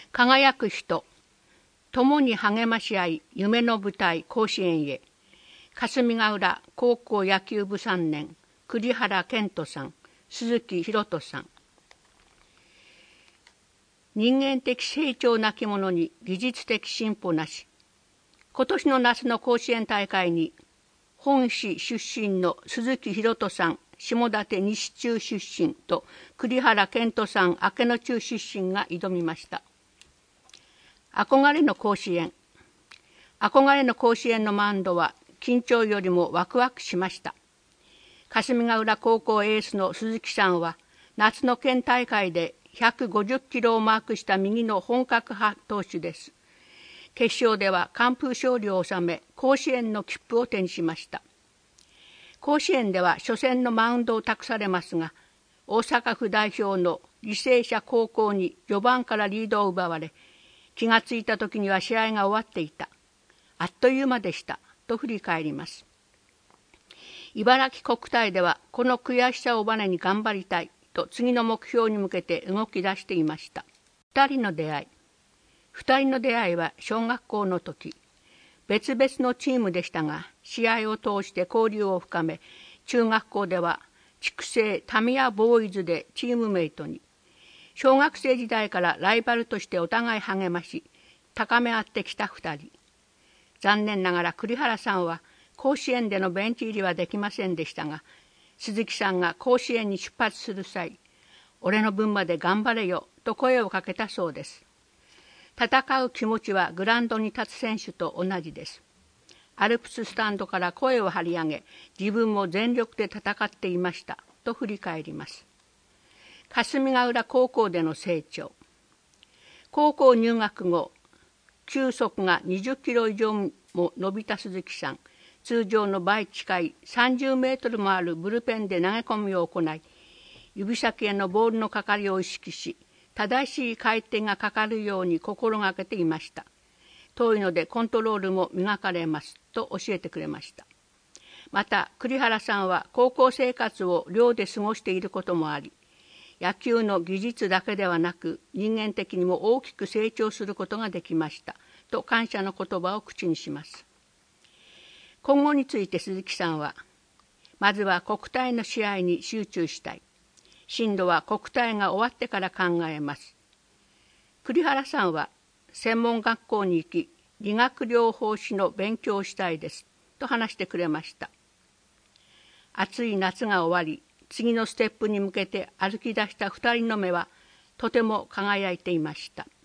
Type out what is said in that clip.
輝く人、共に励まし合い、夢の舞台甲子園へ。霞ヶ浦高校野球部3年、栗原健人さん、鈴木博人さん。人間的成長なき者に技術的進歩なし。今年の夏の甲子園大会に、本市出身の鈴木博人さん、下館西中出身と栗原健人さん、明野中出身が挑みました。憧れの甲子園。憧れの甲子園のマウンドは緊張よりもワクワクしました。霞ヶ浦高校エースの鈴木さんは、夏の県大会で150キロをマークした右の本格派投手です。決勝では完封勝利を収め、甲子園の切符を手にしました。甲子園では初戦のマウンドを託されますが、大阪府代表の履正社高校に序盤からリードを奪われ、気がついた時には試合が終わっていた。あっという間でした。と振り返ります。茨城国体ではこの悔しさをバネに頑張りたいと次の目標に向けて動き出していました。二人の出会いは小学校の時、別々のチームでしたが、試合を通して交流を深め、中学校では筑西タミヤボーイズでチームメイトに。小学生時代からライバルとしてお互い励まし、高め合ってきた二人。残念ながら栗原さんは甲子園でのベンチ入りはできませんでしたが、鈴木さんが甲子園に出発する際、俺の分まで頑張れよと声をかけたそうです。戦う気持ちはグラウンドに立つ選手と同じです。アルプススタンドから声を張り上げ、自分も全力で戦っていましたと振り返ります。霞ヶ浦高校での成長。高校入学後、球速が20キロ以上も伸びた鈴木さん。通常の倍近い30メートルもあるブルペンで投げ込みを行い、指先へのボールのかかりを意識し、正しい回転がかかるように心がけていました。遠いのでコントロールも磨かれますと教えてくれました。また栗原さんは高校生活を寮で過ごしていることもあり、野球の技術だけではなく人間的にも大きく成長することができましたと感謝の言葉を口にします。今後について鈴木さんは、まずは国体の試合に集中したい。進路は国体が終わってから考えます。栗原さんは、専門学校に行き、理学療法士の勉強をしたいですと話してくれました。暑い夏が終わり、次のステップに向けて歩き出した2人の目はとても輝いていました。